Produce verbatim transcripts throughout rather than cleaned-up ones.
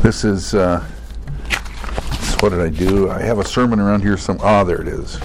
This is, uh, what did I do? I have a sermon around here. Some Ah, there it is.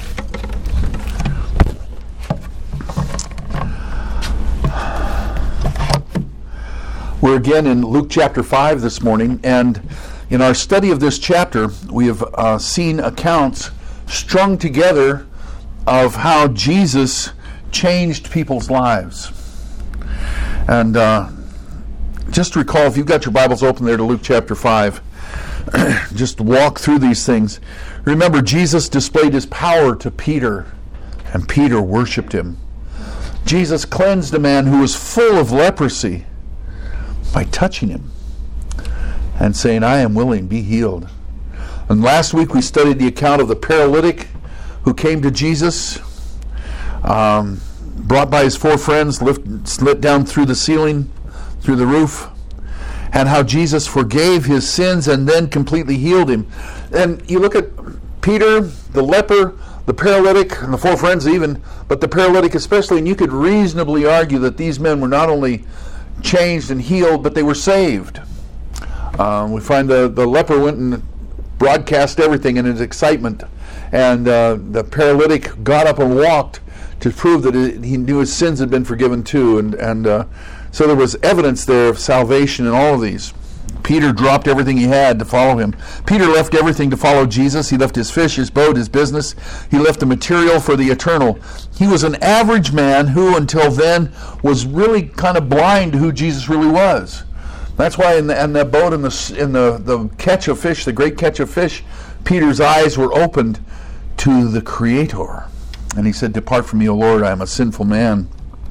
We're again in Luke chapter five this morning, and in our study of this chapter, we have uh, seen accounts strung together of how Jesus changed people's lives. And uh, just recall, if you've got your Bibles open there to Luke chapter five, just walk through these things. Remember, Jesus displayed his power to Peter, and Peter worshipped him. Jesus cleansed a man who was full of leprosy by touching him and saying, "I am willing, be healed." And last week we studied the account of the paralytic who came to Jesus, um, brought by his four friends, lift, slid down through the ceiling, through the roof, and how Jesus forgave his sins and then completely healed him. And you look at Peter, the leper, the paralytic, and the four friends even, but the paralytic especially, and you could reasonably argue that these men were not only changed and healed, but they were saved. Um, we find the, the leper went and broadcast everything in his excitement, and uh, the paralytic got up and walked to prove that it, he knew his sins had been forgiven too, and, and uh, so there was evidence there of salvation in all of these. Peter dropped everything he had to follow him. Peter left everything to follow Jesus. He left his fish, his boat, his business. He left the material for the eternal. He was an average man who, until then, was really kind of blind to who Jesus really was. That's why in the, in the boat, in the in the, the catch of fish, the great catch of fish, Peter's eyes were opened to the Creator. And he said, "Depart from me, O Lord, I am a sinful man."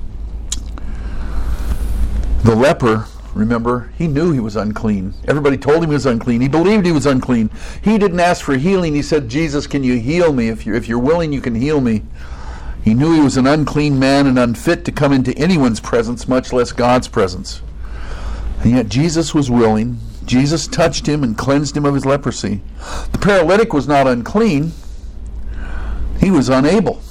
The leper, remember, he knew he was unclean. Everybody told him he was unclean. He believed he was unclean. He didn't ask for healing. He said, "Jesus, can you heal me? If you're, if you're willing, you can heal me." He knew he was an unclean man and unfit to come into anyone's presence, much less God's presence. And yet Jesus was willing. Jesus touched him and cleansed him of his leprosy. The paralytic was not unclean. He was unable.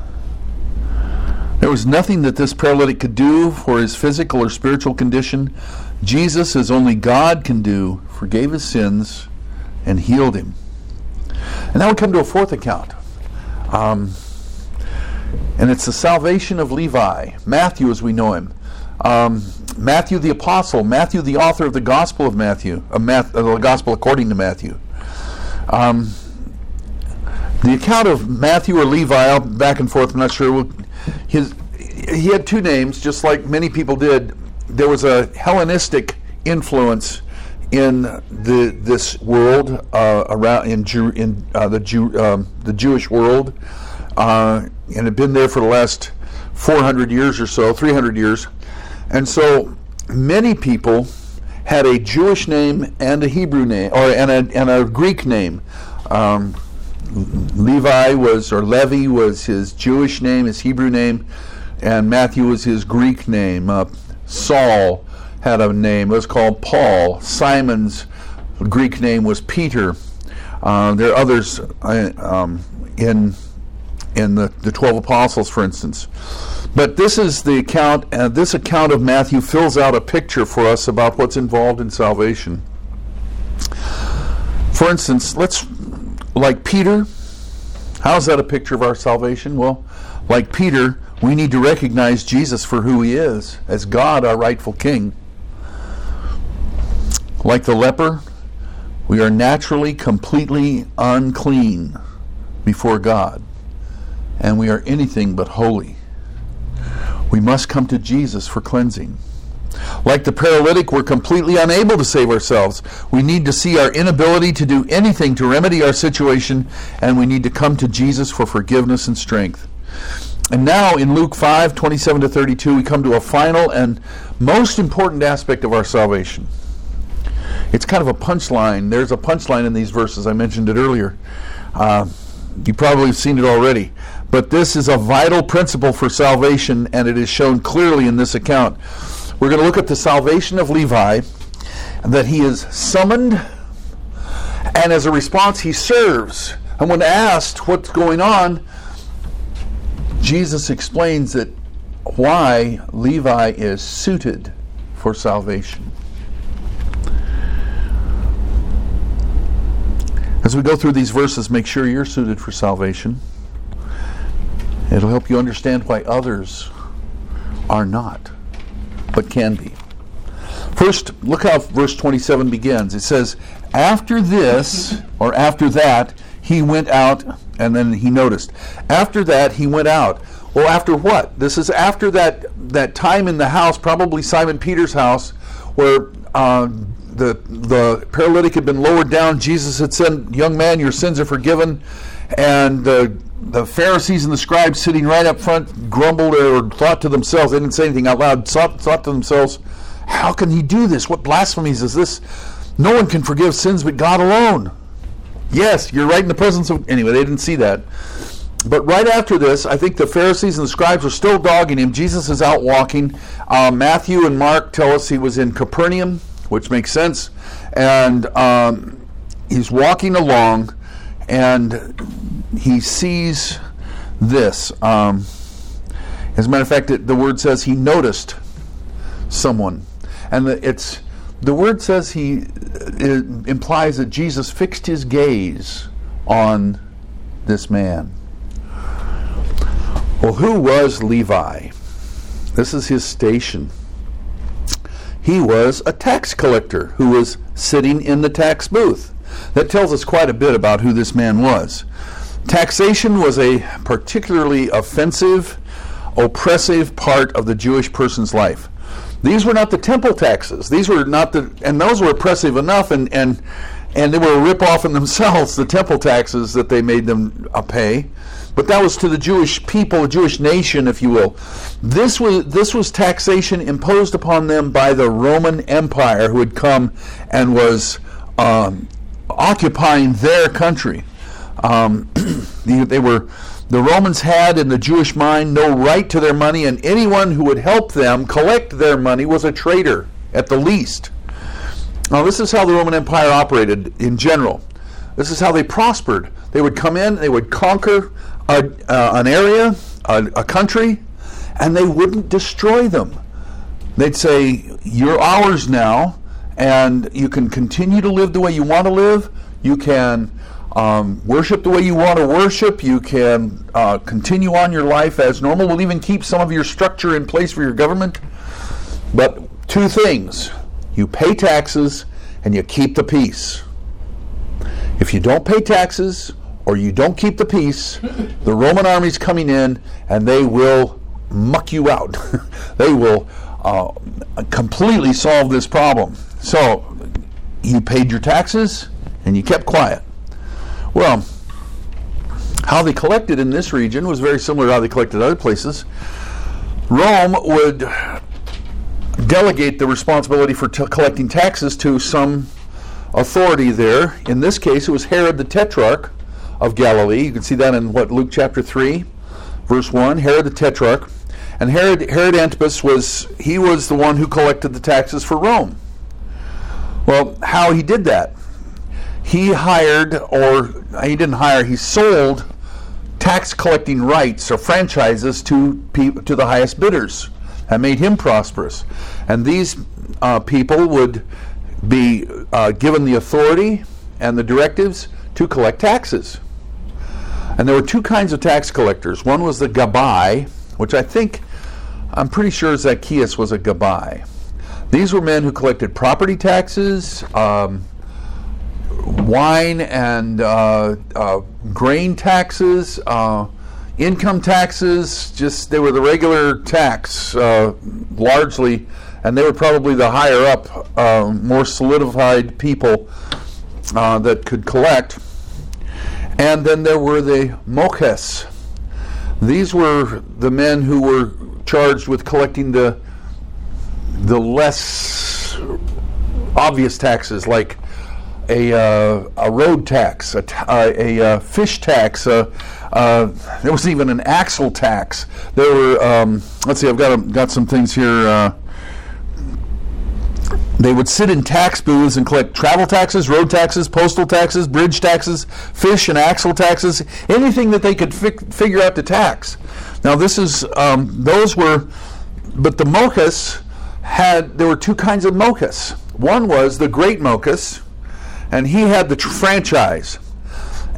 There was nothing that this paralytic could do for his physical or spiritual condition. Jesus, as only God can do, forgave his sins and healed him. And now we come to a fourth account. Um, and it's the salvation of Levi, Matthew as we know him. Um, Matthew the apostle, Matthew the author of the Gospel of Matthew, uh, Math, uh, the Gospel according to Matthew. Um, the account of Matthew or Levi, I'll back and forth, I'm not sure. We'll, his, he had two names, just like many people did. There was a Hellenistic influence in the this world uh, around in Jew, in uh, the Jew, um, the Jewish world, uh, and had been there for the last four hundred years or so, three hundred years. And so many people had a Jewish name and a Hebrew name, or and a, and a Greek name. Um, Levi was, or Levi was his Jewish name, his Hebrew name, and Matthew was his Greek name. Uh, Saul had a name, it was called Paul. Simon's Greek name was Peter. Uh, there are others uh, um, in in the, the twelve apostles, for instance. But this is the account, and uh, this account of Matthew fills out a picture for us about what's involved in salvation. For instance, let's, like Peter, how's that a picture of our salvation? Well, like Peter, we need to recognize Jesus for who he is, as God, our rightful King. Like the leper, we are naturally completely unclean before God, and we are anything but holy. We must come to Jesus for cleansing. Like the paralytic, we're completely unable to save ourselves. We need to see our inability to do anything to remedy our situation, and we need to come to Jesus for forgiveness and strength. And now in Luke five, twenty-seven to thirty-two, we come to a final and most important aspect of our salvation. It's kind of a punchline. There's a punchline in these verses. I mentioned it earlier. Uh, you probably have seen it already. But this is a vital principle for salvation, and it is shown clearly in this account. We're going to look at the salvation of Levi, that he is summoned, and as a response he serves. And when asked what's going on, Jesus explains that why Levi is suited for salvation. As we go through these verses, make sure you're suited for salvation. It'll help you understand why others are not, but can be. First, look how verse twenty-seven begins. It says, after this, or after that, he went out, and then he noticed. After that, he went out. Well, after what? This is after that, that time in the house, probably Simon Peter's house, where uh, the, the paralytic had been lowered down. Jesus had said, young man, your sins are forgiven. And uh, the Pharisees and the scribes sitting right up front grumbled or thought to themselves, they didn't say anything out loud, thought, thought to themselves, how can he do this? What blasphemies is this? No one can forgive sins but God alone. Yes, you're right in the presence of... Anyway, they didn't see that. But right after this, I think the Pharisees and the scribes were still dogging him. Jesus is out walking. Uh, Matthew and Mark tell us he was in Capernaum, which makes sense. And um, he's walking along, and he sees this. Um, as a matter of fact, it, the word says he noticed someone. And the, it's the word says he it implies that Jesus fixed his gaze on this man. Well, who was Levi? This is his station. He was a tax collector who was sitting in the tax booth. That tells us quite a bit about who this man was. Taxation was a particularly offensive, oppressive part of the Jewish person's life. These were not the temple taxes. These were not the, and those were oppressive enough, and and and they were a rip-off in themselves, the temple taxes that they made them uh, pay. But that was to the Jewish people, the Jewish nation, if you will. This was this was taxation imposed upon them by the Roman Empire, who had come and was um, occupying their country. Um, they, they were. The Romans had, in the Jewish mind, no right to their money, and anyone who would help them collect their money was a traitor, at the least. Now, this is how the Roman Empire operated in general. This is how they prospered. They would come in, they would conquer a, uh, an area, a, a country, and they wouldn't destroy them. They'd say, you're ours now, and you can continue to live the way you want to live. You can Um, worship the way you want to worship. You can uh, continue on your life as normal. We'll even keep some of your structure in place for your government. But two things. You pay taxes and you keep the peace. If you don't pay taxes or you don't keep the peace, the Roman army's coming in and they will muck you out. They will uh, completely solve this problem. So, you paid your taxes and you kept quiet. Well, how they collected in this region was very similar to how they collected other places. Rome would delegate the responsibility for t- collecting taxes to some authority there. In this case, it was Herod the Tetrarch of Galilee. You can see that in what, Luke chapter three, verse one. Herod the Tetrarch. And Herod, Herod Antipas was, he was the one who collected the taxes for Rome. Well, how he did that? He hired, or he didn't hire, he sold tax collecting rights or franchises to pe- to the highest bidders. That made him prosperous. And these uh, people would be uh, given the authority and the directives to collect taxes. And there were two kinds of tax collectors. One was the Gabbai, which I think, I'm pretty sure Zacchaeus was a Gabbai. These were men who collected property taxes, um, wine and uh, uh, grain taxes, uh, income taxes. Just they were the regular tax, uh, largely, and they were probably the higher up, uh, more solidified people uh, that could collect. And then there were the moches. These were the men who were charged with collecting the the less obvious taxes, like a uh, a road tax, a, a, a fish tax. Uh, uh, there was even an axle tax. There were. Um, let's see. I've got a, got some things here. Uh, they would sit in tax booths and collect travel taxes, road taxes, postal taxes, bridge taxes, fish and axle taxes, anything that they could fi- figure out to tax. Now, this is um, those were, but the mochas had. There were two kinds of mochas. One was the great mochas, and he had the tr- franchise.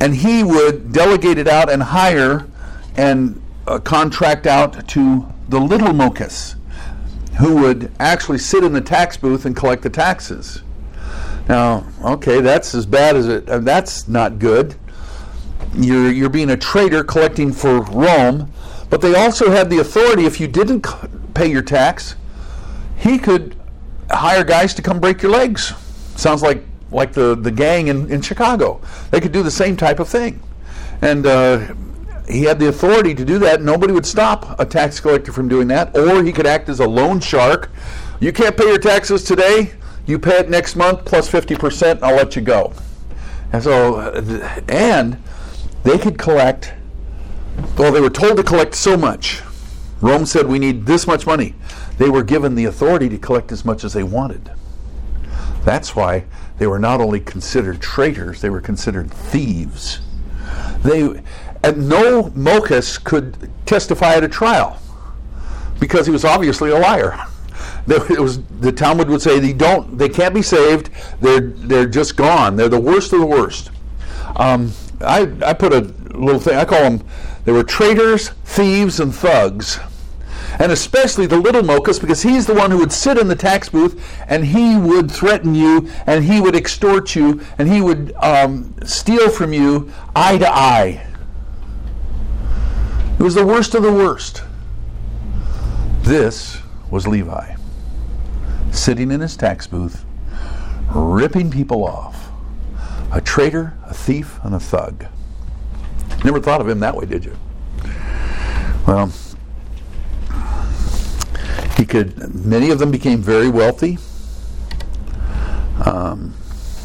And he would delegate it out and hire and uh, contract out to the little Mokis, who would actually sit in the tax booth and collect the taxes. Now, okay, that's as bad as it, uh, that's not good. You're, you're being a traitor collecting for Rome, but they also had the authority, if you didn't c- pay your tax, he could hire guys to come break your legs. Sounds like like the, the gang in, in Chicago. They could do the same type of thing. And uh, he had the authority to do that. Nobody would stop a tax collector from doing that. Or he could act as a loan shark. You can't pay your taxes today, you pay it next month plus fifty percent and I'll let you go. And so, and they could collect, well, they were told to collect so much. Rome said we need this much money. They were given the authority to collect as much as they wanted. That's why they were not only considered traitors, they were considered thieves. They, and no Mokis could testify at a trial because he was obviously a liar. It was, the Talmud would say they don't, they can't be saved. They're they're just gone. They're the worst of the worst. Um, I I put a little thing. I call them. They were traitors, thieves, and thugs. And especially the little Mokis, because he's the one who would sit in the tax booth and he would threaten you and he would extort you and he would um, steal from you eye to eye. It was the worst of the worst. This was Levi, sitting in his tax booth, ripping people off. A traitor, a thief, and a thug. Never thought of him that way, did you? Well, he could, many of them became very wealthy. Um,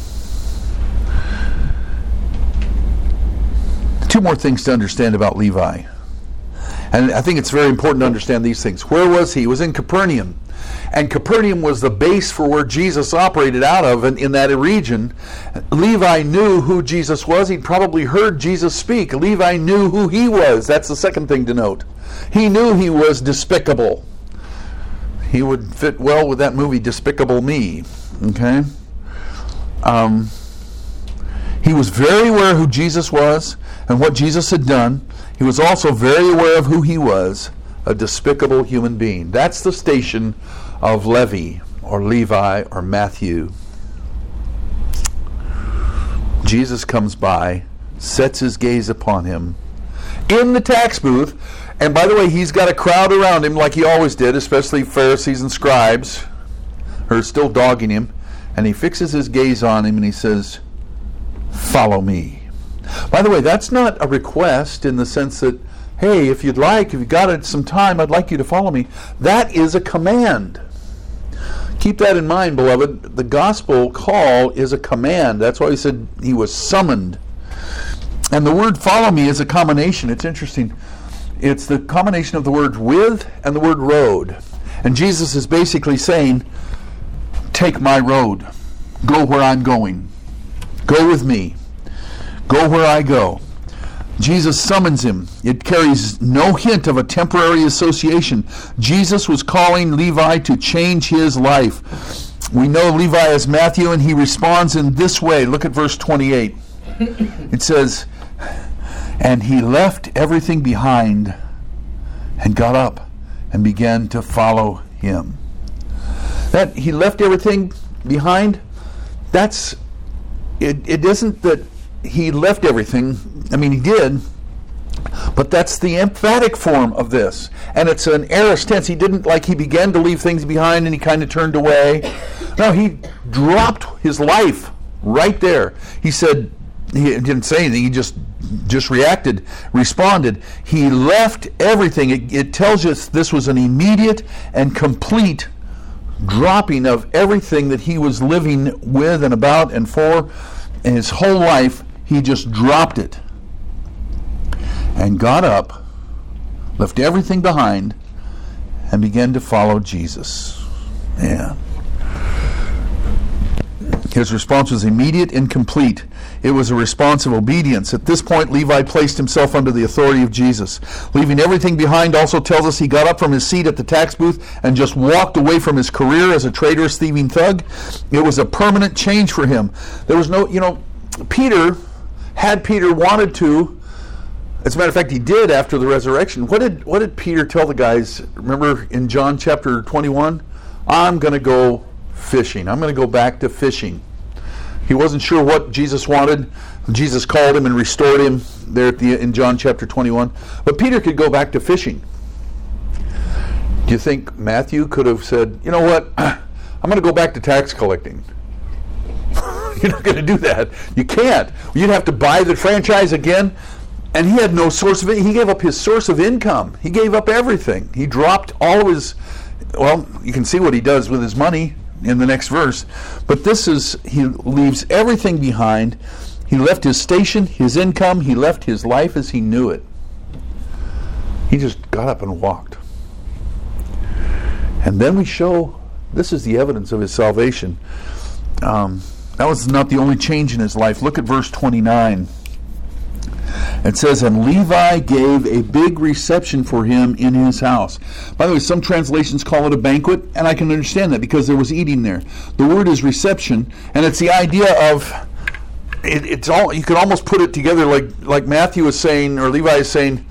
two more things to understand about Levi. And I think it's very important to understand these things. Where was he? He was in Capernaum. And Capernaum was the base for where Jesus operated out of in, in that region. Levi knew who Jesus was. He'd probably heard Jesus speak. Levi knew who he was. That's the second thing to note. He knew he was despicable. He would fit well with that movie, Despicable Me. Okay? Um, he was very aware who Jesus was and what Jesus had done. He was also very aware of who he was, a despicable human being. That's the station of Levi or Levi or Matthew. Jesus comes by, sets his gaze upon him in the tax booth. And by the way, he's got a crowd around him like he always did, especially Pharisees and scribes who are still dogging him. And he fixes his gaze on him and he says, "Follow me." By the way, that's not a request in the sense that, hey, if you'd like, if you've got some time, I'd like you to follow me. That is a command. Keep that in mind, beloved. The gospel call is a command. That's why he said he was summoned. And the word follow me is a combination. It's interesting. It's the combination of the word with and the word road. And Jesus is basically saying, take my road. Go where I'm going. Go with me. Go where I go. Jesus summons him. It carries no hint of a temporary association. Jesus was calling Levi to change his life. We know Levi as Matthew, and he responds in this way. Look at verse twenty-eight. It says, "And he left everything behind and got up and began to follow him." That he left everything behind, that's, it, it isn't that he left everything. I mean, he did, but that's the emphatic form of this. And it's an aorist tense. He didn't, like he began to leave things behind and he kind of turned away. No, he dropped his life right there. He said, he didn't say anything, he just just reacted, responded. He left everything. It, it tells us this was an immediate and complete dropping of everything that he was living with and about and for. And his whole life, he just dropped it and got up, left everything behind, and began to follow Jesus. Yeah. His response was immediate and complete. It was a response of obedience. At this point, Levi placed himself under the authority of Jesus. Leaving everything behind also tells us he got up from his seat at the tax booth and just walked away from his career as a traitorous, thieving thug. It was a permanent change for him. There was no, you know, Peter had Peter wanted to, as a matter of fact, he did after the resurrection. What did what did Peter tell the guys? Remember in John chapter twenty-one? I'm going to go fishing. I'm going to go back to fishing. He wasn't sure what Jesus wanted. Jesus called him and restored him there at the in John chapter twenty-one. But Peter could go back to fishing. Do you think Matthew could have said, you know what, I'm going to go back to tax collecting? You're not going to do that. You can't. You'd have to buy the franchise again. And he had no source of it. He gave up his source of income. He gave up everything. He dropped all of his, well, you can see what he does with his money in the next verse. But this is, he leaves everything behind. He left his station, his income. He left his life as he knew it. He just got up and walked. And then we show, this is the evidence of his salvation. Um, that was not the only change in his life. Look at verse twenty-nine. It says, and Levi gave a big reception for him in his house. By the way, some translations call it a banquet, and I can understand that because there was eating there. The word is reception, and it's the idea of, it, it's all, you could almost put it together like, like Matthew is saying, or Levi is saying,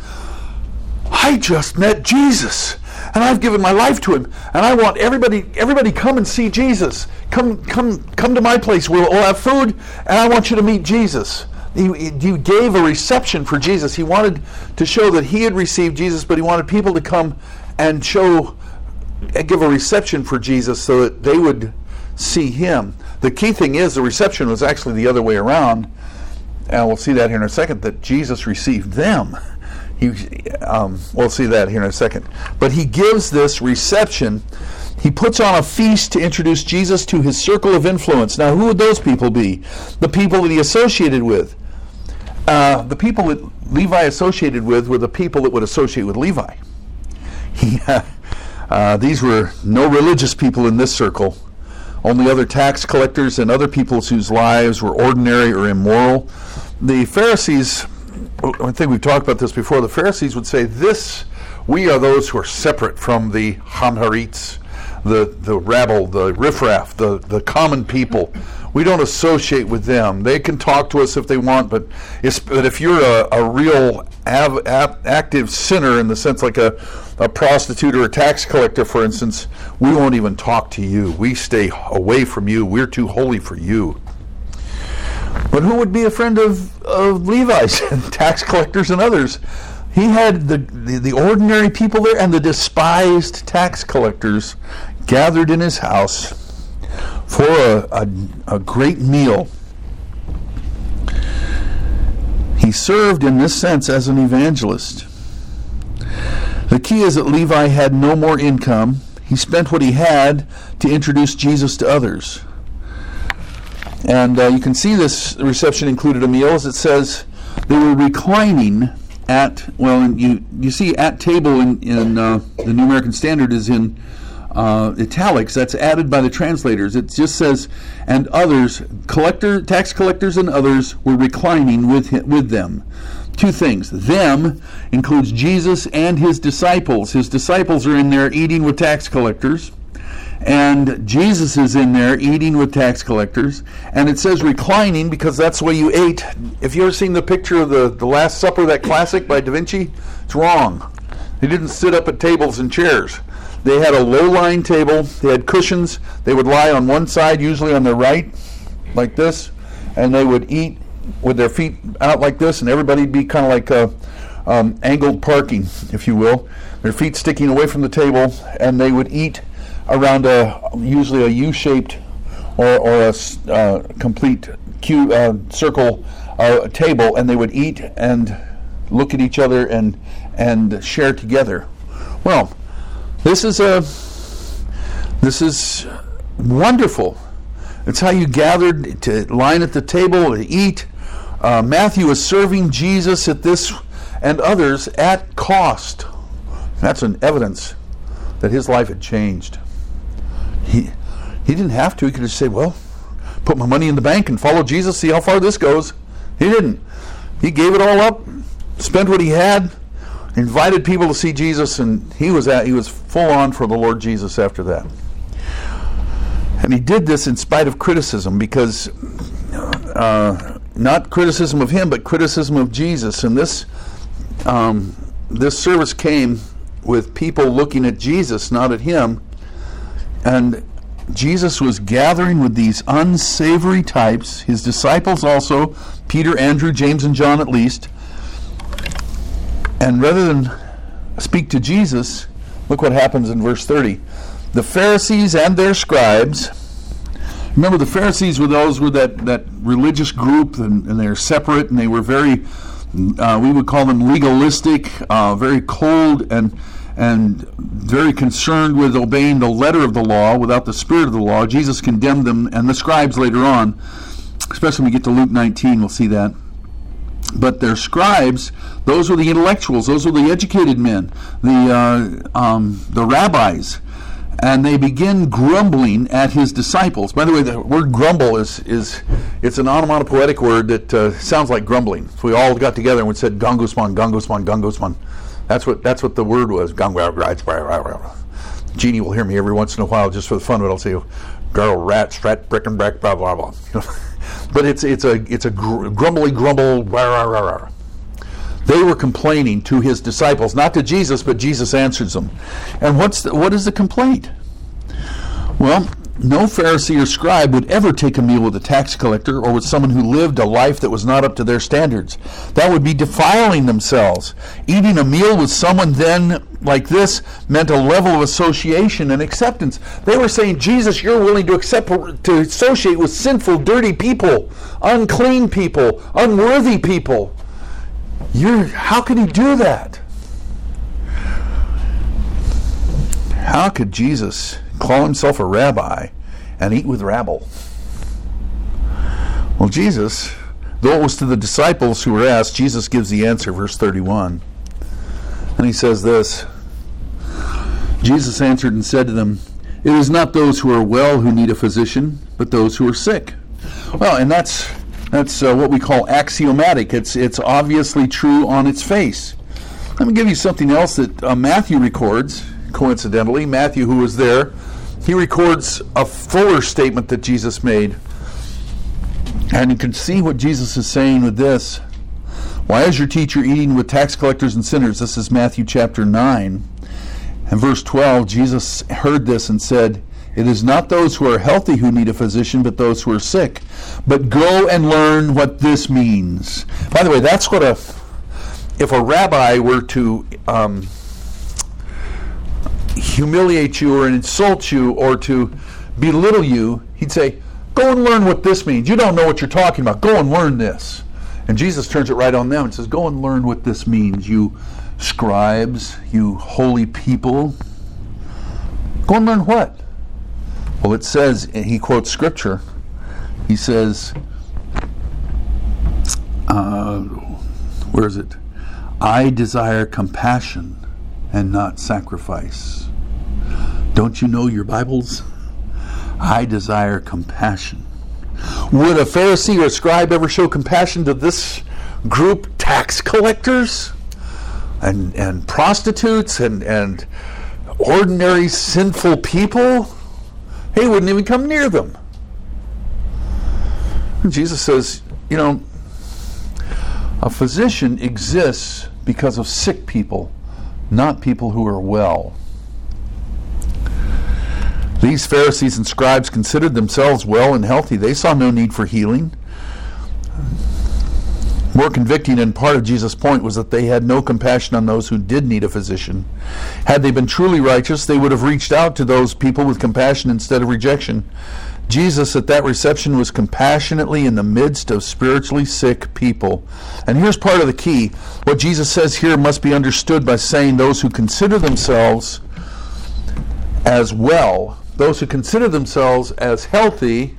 I just met Jesus, and I've given my life to him, and I want everybody, everybody come and see Jesus. Come, come, come to my place. We'll, we'll have food, and I want you to meet Jesus. He, he gave a reception for Jesus. He wanted to show that he had received Jesus, but he wanted people to come and show, and give a reception for Jesus so that they would see him. The key thing is the reception was actually the other way around, and we'll see that here in a second, that Jesus received them. He, um, we'll see that here in a second. But he gives this reception. He puts on a feast to introduce Jesus to his circle of influence. Now, who would those people be? The people that he associated with. Uh, the people that Levi associated with were the people that would associate with Levi. He, uh, uh, these were no religious people in this circle. Only other tax collectors and other people whose lives were ordinary or immoral. The Pharisees, I think we've talked about this before, the Pharisees would say, this, we are those who are separate from the Hanharites, the, the rabble, the riffraff, the, the common people. We don't associate with them. They can talk to us if they want, but, it's, but if you're a, a real av, av, active sinner in the sense like a, a prostitute or a tax collector, for instance, we won't even talk to you. We stay away from you. We're too holy for you. But who would be a friend of, of Levi's, tax collectors and others? He had the, the, the ordinary people there and the despised tax collectors gathered in his house for a, a, a great meal. He served in this sense as an evangelist. The key is that Levi had no more income. He spent what he had to introduce Jesus to others. And uh, you can see this reception included a meal, as it says they were reclining at, well, you you see at table in, in uh, the New American Standard is in uh, italics. That's added by the translators. It just says, and others, collector, tax collectors and others were reclining with him, with them. Two things. Them includes Jesus and his disciples. His disciples are in there eating with tax collectors. And Jesus is in there eating with tax collectors. And it says reclining because that's the way you ate. If you ever seen the picture of the, the Last Supper, that classic by Da Vinci, it's wrong. They didn't sit up at tables and chairs. They had a low-lying table. They had cushions. They would lie on one side, usually on their right, like this. And they would eat with their feet out like this. And everybody would be kind of like a, um, angled parking, if you will. Their feet sticking away from the table. And they would eat around a usually a U-shaped or, or a uh, complete Q, uh, circle uh, table, and they would eat and look at each other and and share together. Well, this is a this is wonderful. It's how you gathered to line at the table to eat. Uh, Matthew is serving Jesus at this and others at cost. That's an evidence that his life had changed. He he didn't have to. He could just say, well, put my money in the bank and follow Jesus, see how far this goes. He didn't. He gave it all up, spent what he had, invited people to see Jesus, and he was at, he was full on for the Lord Jesus after that. And he did this in spite of criticism because uh, not criticism of him, but criticism of Jesus. And this um, this service came with people looking at Jesus, not at him. And Jesus was gathering with these unsavory types, his disciples also, Peter, Andrew, James, and John at least. And rather than speak to Jesus, look what happens in verse thirty. The Pharisees and their scribes. Remember, the Pharisees were those were that, that religious group, and, and they're separate, and they were very, uh, we would call them legalistic, uh, very cold, and and very concerned with obeying the letter of the law without the spirit of the law. Jesus condemned them, and the scribes later on, especially when we get to Luke nineteen, we'll see that. But their scribes, those were the intellectuals, those were the educated men, the uh, um, the rabbis, and they begin grumbling at his disciples. By the way, the word grumble is is it's an onomatopoetic word that uh, sounds like grumbling. If we all got together and we said gongosman, gongosman, gongosman, that's what that's what the word was. Jeannie will hear me every once in a while just for the fun of it. I'll say, "Girl, rat, strat, brick and brack, blah blah blah." But it's it's a it's a gr- grumbly grumble. Rah, rah, rah, rah. They were complaining to his disciples, not to Jesus, but Jesus answers them. And what's the, what is the complaint? Well, no Pharisee or scribe would ever take a meal with a tax collector or with someone who lived a life that was not up to their standards. That would be defiling themselves. Eating a meal with someone then like this meant a level of association and acceptance. They were saying, Jesus, you're willing to accept to associate with sinful, dirty people, unclean people, unworthy people. You're, how could he do that? How could Jesus call himself a rabbi and eat with rabble? Well, Jesus, though it was to the disciples who were asked, Jesus gives the answer, verse thirty-one. And he says this, Jesus answered and said to them, it is not those who are well who need a physician, but those who are sick. Well, and that's that's uh, what we call axiomatic. It's it's obviously true on its face. Let me give you something else that uh, Matthew records, coincidentally. Matthew, who was there, he records a fuller statement that Jesus made. And you can see what Jesus is saying with this. Why is your teacher eating with tax collectors and sinners? This is Matthew chapter nine. And verse twelve, Jesus heard this and said, it is not those who are healthy who need a physician, but those who are sick. But go and learn what this means. By the way, that's what a, if a rabbi were to um, humiliate you or insult you or to belittle you, he'd say, go and learn what this means. You don't know what you're talking about. Go and learn this. And Jesus turns it right on them and says, go and learn what this means, you scribes, you holy people. Go and learn what? Well, it says, and he quotes scripture, he says, uh, where is it? I desire compassion and not sacrifice. Don't you know your Bibles? I desire compassion. Would a Pharisee or a scribe ever show compassion to this group, tax collectors and and prostitutes and, and ordinary sinful people? He wouldn't even come near them. And Jesus says, you know, a physician exists because of sick people, not people who are well. These Pharisees and scribes considered themselves well and healthy. They saw no need for healing. More convicting and part of Jesus' point was that they had no compassion on those who did need a physician. Had they been truly righteous, they would have reached out to those people with compassion instead of rejection. Jesus at that reception was compassionately in the midst of spiritually sick people. And here's part of the key. What Jesus says here must be understood by saying those who consider themselves as well, those who consider themselves as healthy,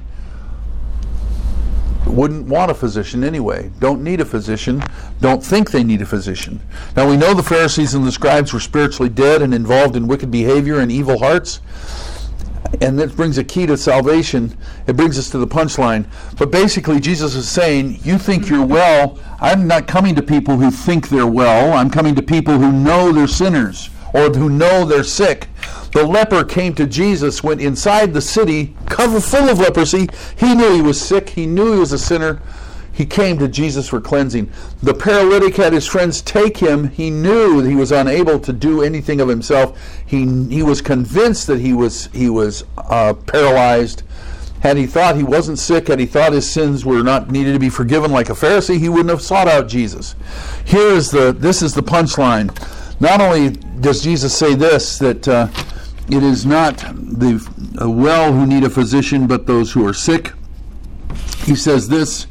wouldn't want a physician anyway, don't need a physician, don't think they need a physician. Now we know the Pharisees and the scribes were spiritually dead and involved in wicked behavior and evil hearts, and that brings a key to salvation. It brings us to the punchline. But basically Jesus is saying, you think you're well, I'm not coming to people who think they're well, I'm coming to people who know they're sinners or who know they're sick. The leper came to Jesus, went inside the city, covered full of leprosy. He knew he was sick. He knew he was a sinner. He came to Jesus for cleansing. The paralytic had his friends take him. He knew that he was unable to do anything of himself. He he was convinced that he was he was uh, paralyzed. Had he thought he wasn't sick, had he thought his sins were not needed to be forgiven like a Pharisee, he wouldn't have sought out Jesus. Here is the this is the punchline. Not only does Jesus say this, that uh, it is not the uh, well who need a physician, but those who are sick. He says this,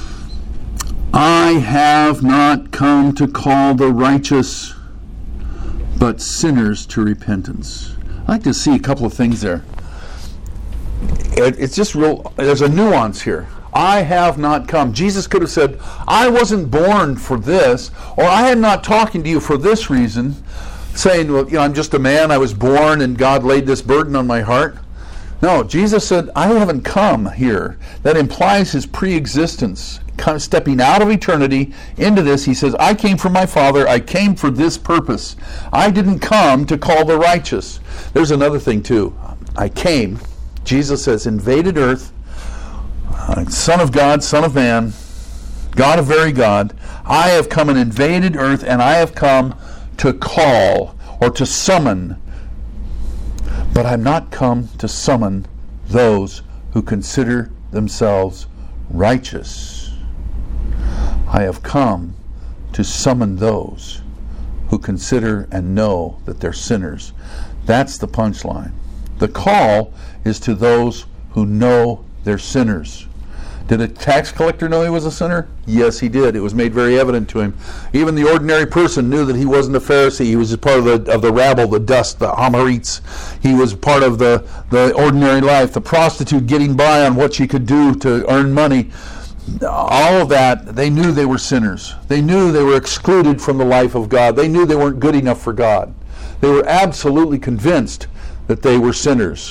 I have not come to call the righteous, but sinners to repentance. I'd like to see a couple of things there. It, it's just real, there's a nuance here. I have not come. Jesus could have said, I wasn't born for this, or I am not talking to you for this reason, saying, well, you know, I'm just a man, I was born, and God laid this burden on my heart. No, Jesus said, I haven't come here. That implies his pre-existence, kind of stepping out of eternity into this. He says, I came from my Father. I came for this purpose. I didn't come to call the righteous. There's another thing, too. I came, Jesus says, invaded earth, uh, Son of God, Son of Man, God of very God. I have come and invaded earth, and I have come to call or to summon. But I'm not come to summon those who consider themselves righteous. I have come to summon those who consider and know that they're sinners. That's the punchline. The call is to those who know they're sinners. Did a tax collector know he was a sinner? Yes, he did. It was made very evident to him. Even the ordinary person knew that he wasn't a Pharisee. He was part of the of the rabble, the dust, the Amorites. He was part of the, the ordinary life. The prostitute getting by on what she could do to earn money. All of that, they knew they were sinners. They knew they were excluded from the life of God. They knew they weren't good enough for God. They were absolutely convinced that they were sinners.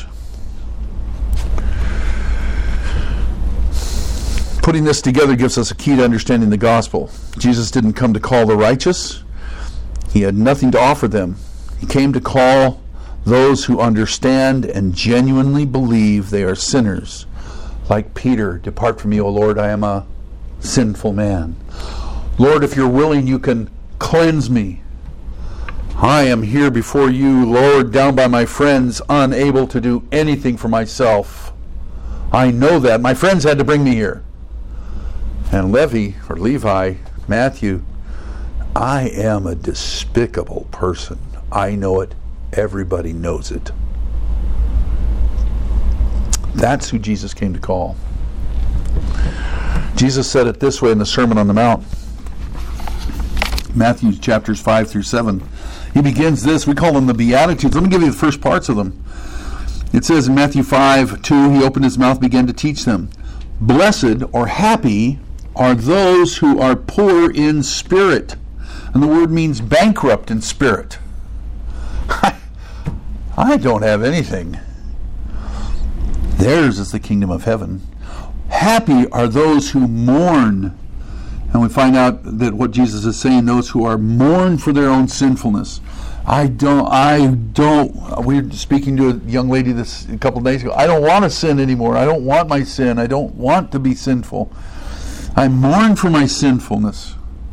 Putting this together gives us a key to understanding the gospel. Jesus didn't come to call the righteous. He had nothing to offer them. He came to call those who understand and genuinely believe they are sinners. Like Peter, depart from me, O Lord, I am a sinful man. Lord, if you're willing, you can cleanse me. I am here before you, Lord, down by my friends, unable to do anything for myself. I know that. My friends had to bring me here. And Levi, or Levi, Matthew, I am a despicable person. I know it. Everybody knows it. That's who Jesus came to call. Jesus said it this way in the Sermon on the Mount. Matthew chapters five through seven. He begins this. We call them the Beatitudes. Let me give you the first parts of them. It says in Matthew five two, he opened his mouth, began to teach them. Blessed or happy are those who are poor in spirit. And the word means bankrupt in spirit. I, I don't have anything. Theirs is the kingdom of heaven. Happy are those who mourn. And we find out that what Jesus is saying, those who are mourn for their own sinfulness. I don't, I don't, we were speaking to a young lady this a couple of days ago. I don't want to sin anymore. I don't want my sin. I don't want to be sinful. I mourn for my sinfulness.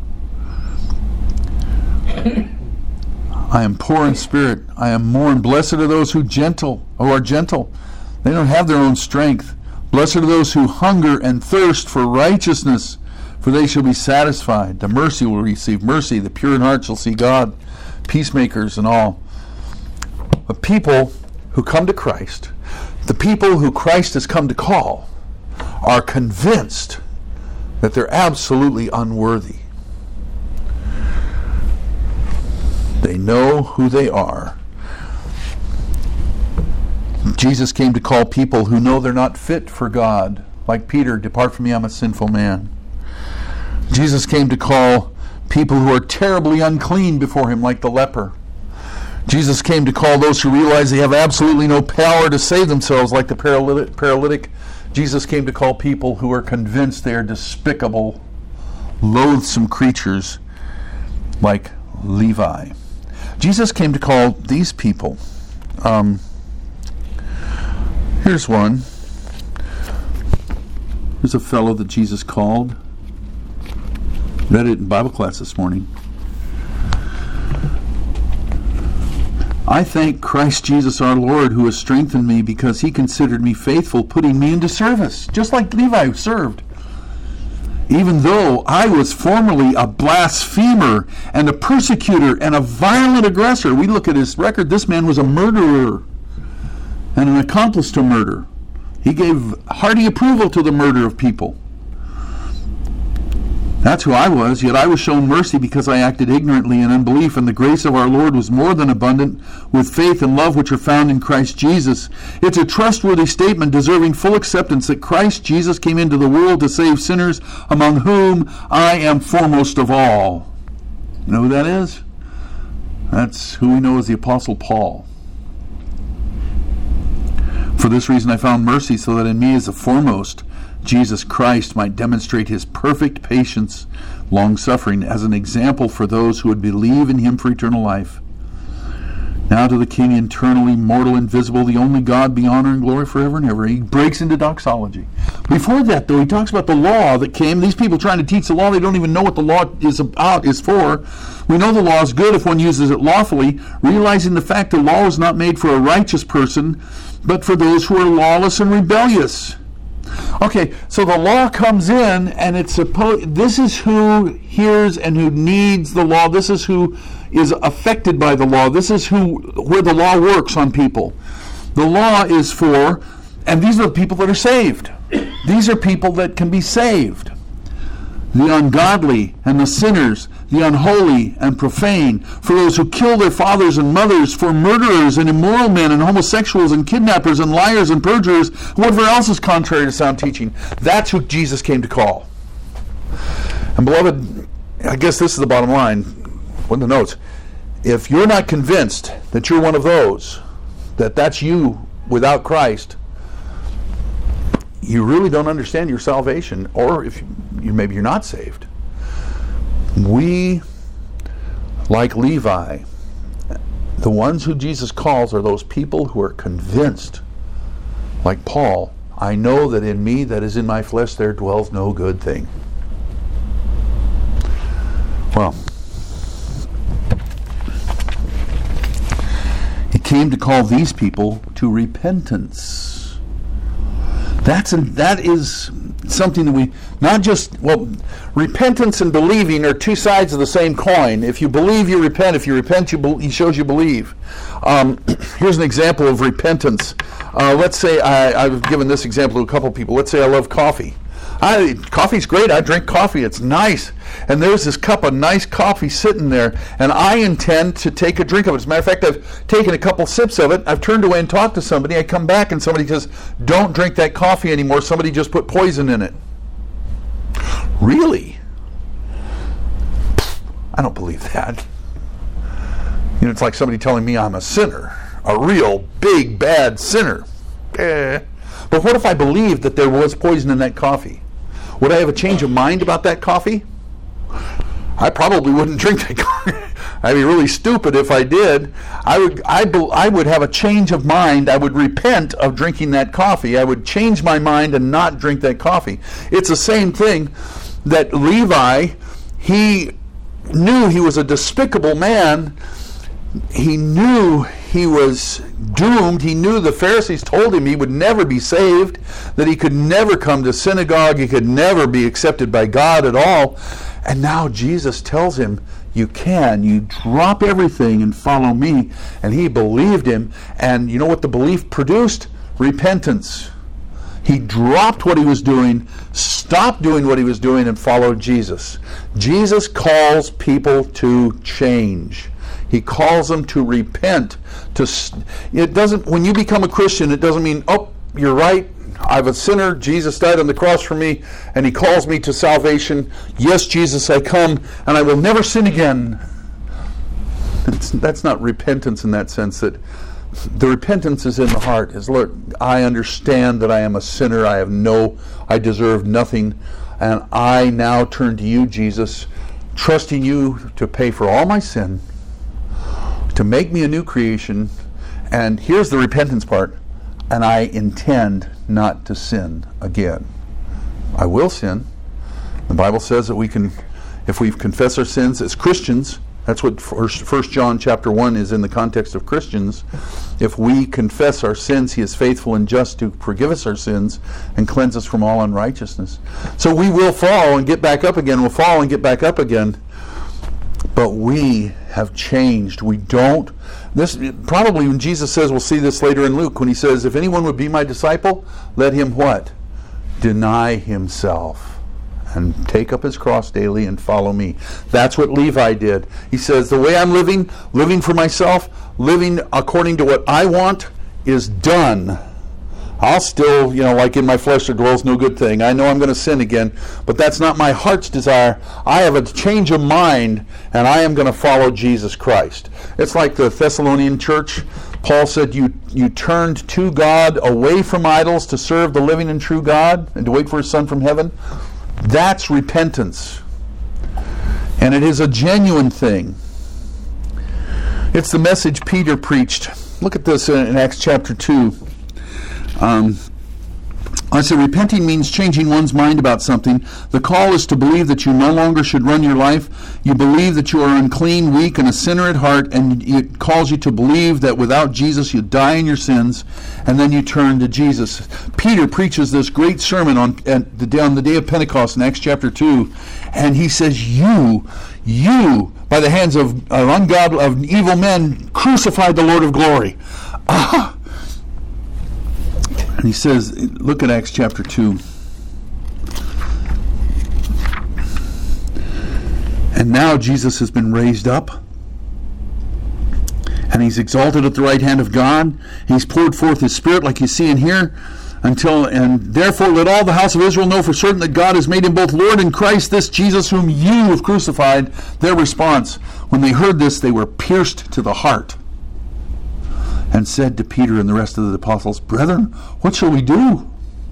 I am poor in spirit. I am mourn. Blessed are those who gentle, who are gentle. They don't have their own strength. Blessed are those who hunger and thirst for righteousness, for they shall be satisfied. The mercy will receive mercy. The pure in heart shall see God. Peacemakers and all. The people who come to Christ, the people who Christ has come to call, are convinced that they're absolutely unworthy. They know who they are. Jesus came to call people who know they're not fit for God. Like Peter, depart from me, I'm a sinful man. Jesus came to call people who are terribly unclean before him, like the leper. Jesus came to call those who realize they have absolutely no power to save themselves, like the paralytic. paralytic. Jesus came to call people who are convinced they are despicable, loathsome creatures, like Levi. Jesus came to call these people. Um, here's one. Here's a fellow that Jesus called. Read it in Bible class this morning. I thank Christ Jesus our Lord, who has strengthened me because he considered me faithful, putting me into service, just like Levi served. Even though I was formerly a blasphemer and a persecutor and a violent aggressor. We look at his record. This man was a murderer and an accomplice to murder. He gave hearty approval to the murder of people. That's who I was, yet I was shown mercy because I acted ignorantly in unbelief, and the grace of our Lord was more than abundant with faith and love which are found in Christ Jesus. It's a trustworthy statement deserving full acceptance that Christ Jesus came into the world to save sinners, among whom I am foremost of all. You know who that is? That's who we know as the Apostle Paul. For this reason I found mercy, so that in me as the foremost Jesus Christ might demonstrate his perfect patience, long-suffering, as an example for those who would believe in him for eternal life. Now to the King, eternal, immortal, invisible, the only God, be honor and glory forever and ever. He breaks into doxology. Before that, though, he talks about the law that came. These people trying to teach the law, they don't even know what the law is about, is for. We know the law is good if one uses it lawfully, realizing the fact the law was not made for a righteous person, but for those who are lawless and rebellious. Okay, so the law comes in, and it's supposed. This is who hears and who needs the law. This is who is affected by the law. This is who where the law works on people. The law is for, and these are the people that are saved. These are people that can be saved. The ungodly and the sinners, the unholy and profane, for those who kill their fathers and mothers, for murderers and immoral men and homosexuals and kidnappers and liars and perjurers, whatever else is contrary to sound teaching. That's who Jesus came to call. And beloved, I guess this is the bottom line. What are the notes? If you're not convinced that you're one of those, that that's you without Christ, you really don't understand your salvation, or if you maybe you're not saved. We, like Levi, the ones who Jesus calls are those people who are convinced, like Paul, I know that in me, that is in my flesh, there dwells no good thing. Well, he came to call these people to repentance. That's a, that is something that we, not just, well, repentance and believing are two sides of the same coin. If you believe, you repent. If you repent, you be, he shows you believe. Um, here's an example of repentance. Uh, let's say, I, I've given this example to a couple people. Let's say I love coffee. I, coffee's great. I drink coffee. It's nice. And there's this cup of nice coffee sitting there, and I intend to take a drink of it. As a matter of fact, I've taken a couple sips of it. I've turned away and talked to somebody. I come back, and somebody says, don't drink that coffee anymore. Somebody just put poison in it. Really? I don't believe that. You know, it's like somebody telling me I'm a sinner, a real big, bad sinner. Eh. But what if I believed that there was poison in that coffee? Would I have a change of mind about that coffee? I probably wouldn't drink that coffee. I'd be really stupid if I did. I would I, I would have a change of mind. I would repent of drinking that coffee. I would change my mind and not drink that coffee. It's the same thing that Levi, he knew he was a despicable man. He knew he was doomed. He knew the Pharisees told him he would never be saved, that he could never come to synagogue, he could never be accepted by God at all. And now Jesus tells him, you can. You drop everything and follow me. And he believed him. And you know what the belief produced? Repentance. He dropped what he was doing, stopped doing what he was doing, and followed Jesus. Jesus calls people to change. He calls them to repent. To it doesn't. When you become a Christian, it doesn't mean, oh, you're right, I'm a sinner, Jesus died on the cross for me, and he calls me to salvation. Yes, Jesus, I come, and I will never sin again. It's, that's not repentance in that sense. That the repentance is in the heart. Is, Lord, I understand that I am a sinner. I have no, I deserve nothing, and I now turn to you, Jesus, trusting you to pay for all my sin, to make me a new creation. And here's the repentance part. And I intend not to sin again. I will sin. The Bible says that we can, if we confess our sins as Christians, that's what First John chapter one is in the context of Christians. If we confess our sins, He is faithful and just to forgive us our sins and cleanse us from all unrighteousness. So we will fall and get back up again. We'll fall and get back up again. But we have changed. We don't. This probably when Jesus says, we'll see this later in Luke, when He says, if anyone would be my disciple, let him what? Deny himself and take up his cross daily and follow me. That's what Levi did. He says, the way I'm living, living for myself, living according to what I want is done. I'll still, you know, like in my flesh there dwells no good thing. I know I'm going to sin again, but that's not my heart's desire. I have a change of mind, and I am going to follow Jesus Christ. It's like the Thessalonian church. Paul said, you, you turned to God away from idols to serve the living and true God and to wait for His Son from heaven. That's repentance. And it is a genuine thing. It's the message Peter preached. Look at this in Acts chapter two. Um, I said, repenting means changing one's mind about something. The call is to believe that you no longer should run your life. You believe that you are unclean, weak, and a sinner at heart, and it calls you to believe that without Jesus you die in your sins, and then you turn to Jesus. Peter preaches this great sermon on, at the, on the day of Pentecost in Acts chapter two, and he says, you, you, by the hands of, of ungodly, of evil men, crucified the Lord of glory. Ah! And he says, look at Acts chapter two. And now Jesus has been raised up, and He's exalted at the right hand of God. He's poured forth His Spirit, like you see in here, until, and therefore let all the house of Israel know for certain that God has made Him both Lord and Christ, this Jesus whom you have crucified. Their response, when they heard this, they were pierced to the heart, and said to Peter and the rest of the apostles, brethren, what shall we do?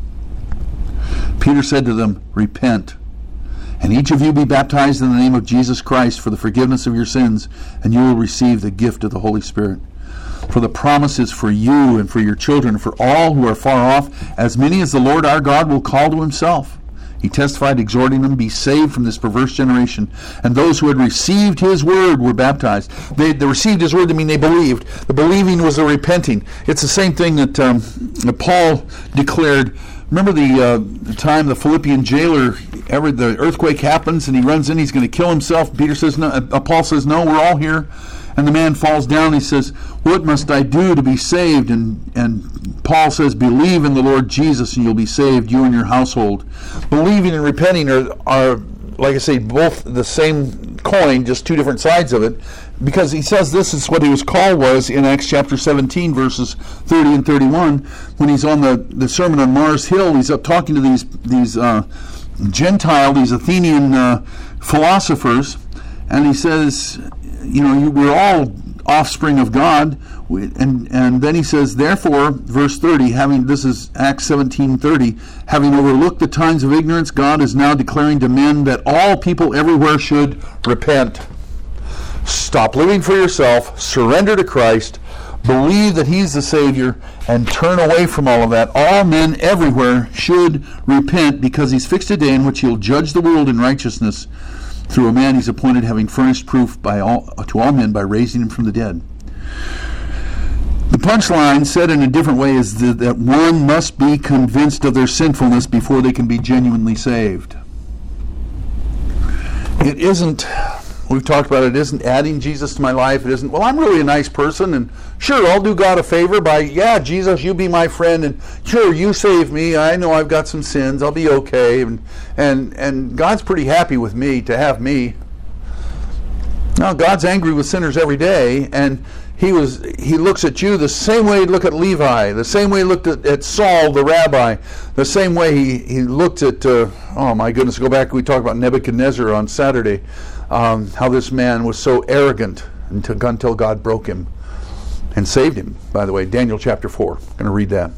Peter said to them, repent, and each of you be baptized in the name of Jesus Christ for the forgiveness of your sins, and you will receive the gift of the Holy Spirit. For the promise is for you and for your children, and for all who are far off, as many as the Lord our God will call to Himself. He testified, exhorting them, be saved from this perverse generation. And those who had received His word were baptized. They, they received His word, I mean they believed. The believing was the repenting. It's the same thing that, um, that Paul declared. Remember the, uh, the time the Philippian jailer, every, the earthquake happens and he runs in, he's going to kill himself. Peter says, no, uh, Paul says, no, we're all here. And the man falls down. He says, what must I do to be saved? And and Paul says, believe in the Lord Jesus and you'll be saved, you and your household. Believing and repenting are, are, like I say, both the same coin, just two different sides of it. Because he says this is what his call was in Acts chapter seventeen, verses thirty and thirty-one. When he's on the, the sermon on Mars Hill, he's up talking to these, these uh, Gentile, these Athenian uh, philosophers. And he says, you know, you, we're all offspring of God, and and then he says, therefore, verse thirty, having this is Acts seventeen thirty, having overlooked the times of ignorance, God is now declaring to men that all people everywhere should repent. Stop living for yourself, surrender to Christ, believe that He's the Savior, and turn away from all of that. All men everywhere should repent, because He's fixed a day in which He'll judge the world in righteousness through a man He's appointed, having furnished proof by all, to all men by raising Him from the dead. The punchline, said in a different way, is that, that one must be convinced of their sinfulness before they can be genuinely saved. It isn't, we've talked about it, it isn't adding Jesus to my life. It isn't, well, I'm really a nice person, and sure, I'll do God a favor by, yeah, Jesus, you be my friend, and sure, you save me. I know I've got some sins. I'll be okay. And and and God's pretty happy with me to have me. No, God's angry with sinners every day, and He was He looks at you the same way He'd look at Levi, the same way He looked at, at Saul, the rabbi, the same way He, he looked at, uh, oh my goodness, go back, we talked about Nebuchadnezzar on Saturday, um, how this man was so arrogant until, until God broke him and saved him, by the way. Daniel chapter four. I'm going to read that.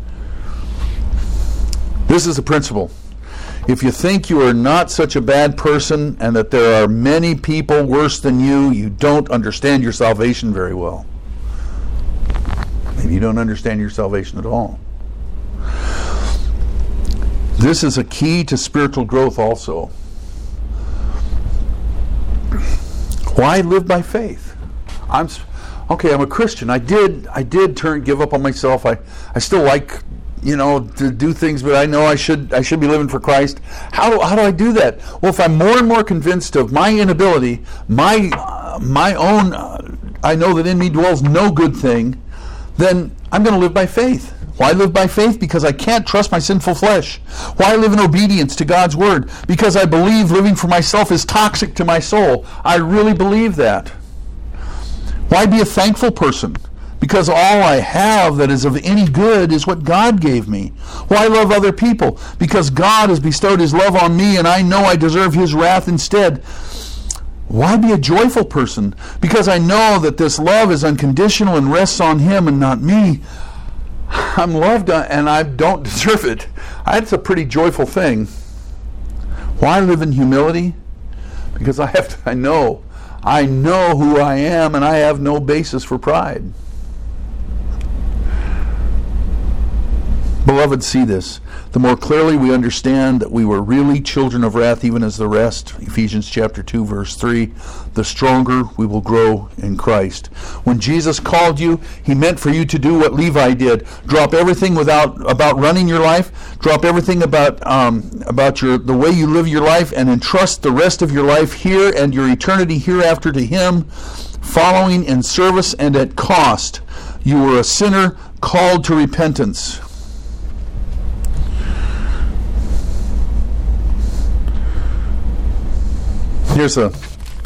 This is the principle. If you think you are not such a bad person and that there are many people worse than you, you don't understand your salvation very well. Maybe you don't understand your salvation at all. This is a key to spiritual growth also. Why live by faith? I'm okay. I'm a Christian. I did. I did turn, give up on myself. I, I still like, you know, to do things, but I know I should. I should be living for Christ. How do how do I do that? Well, if I'm more and more convinced of my inability, my uh, my own, uh, I know that in me dwells no good thing, then I'm going to live by faith. Why live by faith? Because I can't trust my sinful flesh. Why live in obedience to God's word? Because I believe living for myself is toxic to my soul. I really believe that. Why be a thankful person? Because all I have that is of any good is what God gave me. Why love other people? Because God has bestowed his love on me and I know I deserve his wrath instead. Why be a joyful person? Because I know that this love is unconditional and rests on him and not me. I'm loved and I don't deserve it. That's a pretty joyful thing. Why live in humility? Because I have to, I know, I know who I am and I have no basis for pride. Beloved, see this. The more clearly we understand that we were really children of wrath, even as the rest, Ephesians chapter two, verse three, the stronger we will grow in Christ. When Jesus called you, he meant for you to do what Levi did. Drop everything without about running your life. Drop everything about um, about your the way you live your life, and entrust the rest of your life here and your eternity hereafter to him, following in service and at cost. You were a sinner called to repentance. Here's a,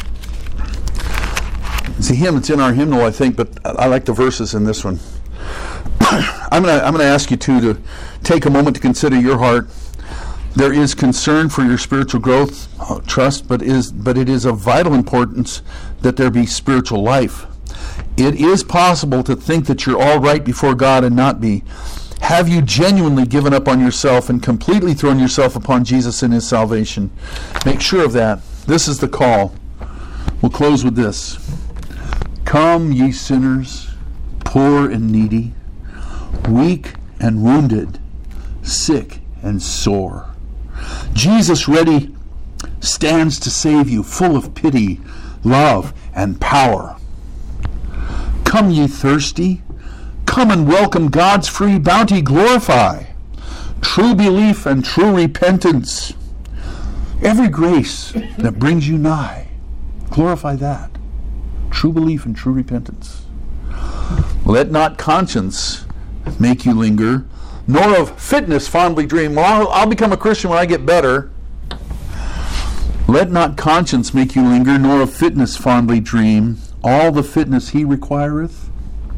it's a hymn. It's in our hymnal, I think, but I like the verses in this one. I'm going to I'm going to ask you two to take a moment to consider your heart. There is concern for your spiritual growth, uh, trust, but is but it is of vital importance that there be spiritual life. It is possible to think that you're all right before God and not be. Have you genuinely given up on yourself and completely thrown yourself upon Jesus and his salvation? Make sure of that. This is the call. We'll close with this. Come, ye sinners, poor and needy, weak and wounded, sick and sore. Jesus ready stands to save you, full of pity, love, and power. Come, ye thirsty, come and welcome God's free bounty, glorify true belief and true repentance. Every grace that brings you nigh, glorify that. True belief and true repentance. Let not conscience make you linger, nor of fitness fondly dream. Well, I'll, I'll become a Christian when I get better. Let not conscience make you linger, nor of fitness fondly dream. All the fitness he requireth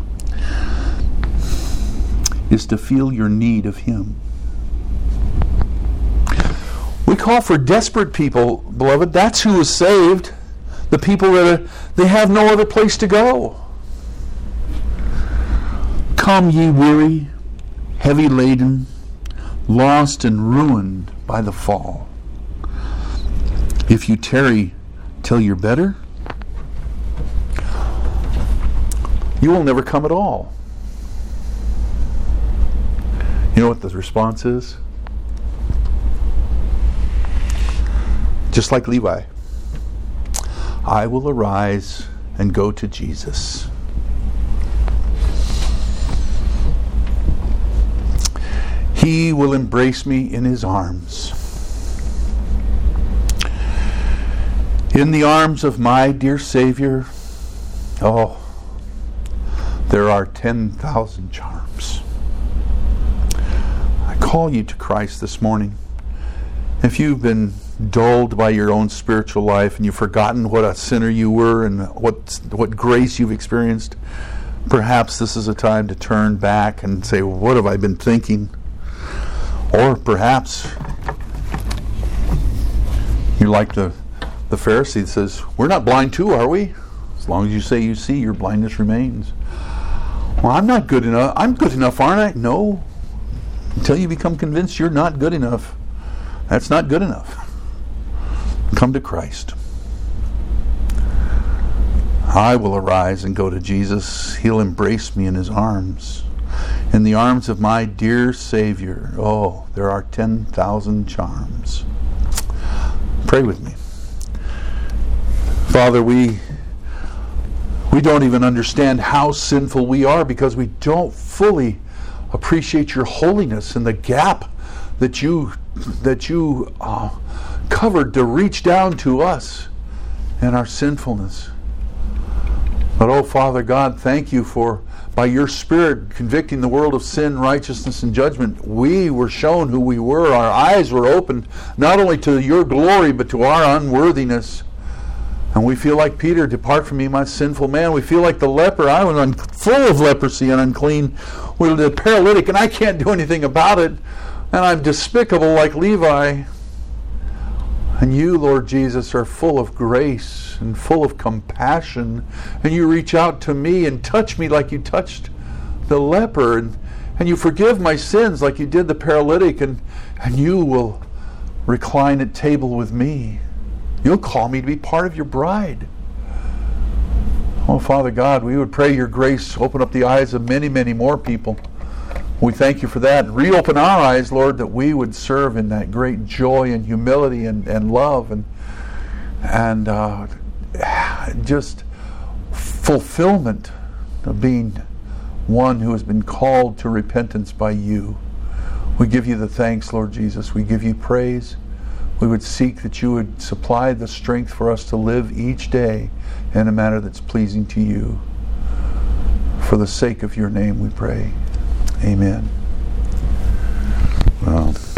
is to feel your need of him. We call for desperate people, beloved. That's who is saved. The people that are, they have no other place to go. Come, ye weary, heavy laden, lost and ruined by the fall. If you tarry till you're better, you will never come at all. You know what the response is? Just like Levi, I will arise and go to Jesus. He will embrace me in his arms. In the arms of my dear Savior, oh, there are ten thousand charms. I call you to Christ this morning. If you've been dulled by your own spiritual life and you've forgotten what a sinner you were and what what grace you've experienced, perhaps this is a time to turn back and say, what have I been thinking? Or perhaps you're like the, the Pharisee that says, we're not blind too, are we? As long as you say you see, your blindness remains. Well, I'm not good enough. I'm good enough, aren't I? No. Until you become convinced you're not good enough. That's not good enough. Come to Christ. I will arise and go to Jesus. He'll embrace me in his arms. In the arms of my dear Savior, oh, there are ten thousand charms. Pray with me. Father, we We don't even understand how sinful we are because we don't fully appreciate your holiness and the gap that you that you uh, covered to reach down to us and our sinfulness. But oh, Father God, thank you for, by your Spirit, convicting the world of sin, righteousness, and judgment. We were shown who we were. Our eyes were opened not only to your glory, but to our unworthiness. And we feel like Peter, depart from me, my sinful man. We feel like the leper. I was un- full of leprosy and unclean. We're the paralytic, and I can't do anything about it. And I'm despicable like Levi. And you, Lord Jesus, are full of grace and full of compassion. And you reach out to me and touch me like you touched the leper. And, and you forgive my sins like you did the paralytic. And, and you will recline at table with me. You'll call me to be part of your bride. Oh, Father God, we would pray your grace open up the eyes of many, many more people. We thank you for that. Reopen our eyes, Lord, that we would serve in that great joy and humility and, and love and and uh, just fulfillment of being one who has been called to repentance by you. We give you the thanks, Lord Jesus. We give you praise. We would seek that you would supply the strength for us to live each day in a manner that's pleasing to you. For the sake of your name we pray. Amen. Well.